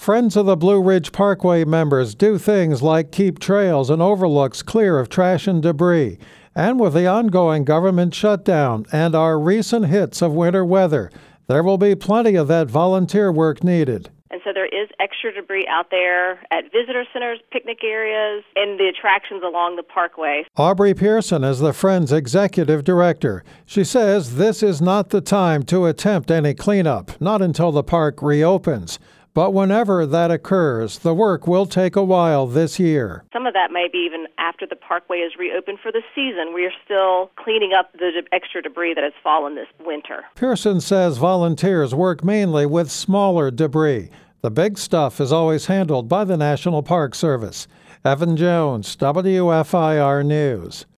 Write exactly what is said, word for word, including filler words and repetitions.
Friends of the Blue Ridge Parkway members do things like keep trails and overlooks clear of trash and debris. And with the ongoing government shutdown and our recent hits of winter weather, there will be plenty of that volunteer work needed. And so there is extra debris out there at visitor centers, picnic areas, and the attractions along the parkway. Aubrey Pearson is the Friends Executive Director. She says this is not the time to attempt any cleanup, not until the park reopens. But whenever that occurs, the work will take a while this year. Some of that may be even after the parkway is reopened for the season. We are still cleaning up the de- extra debris that has fallen this winter. Pearson says volunteers work mainly with smaller debris. The big stuff is always handled by the National Park Service. Evan Jones, W F I R News.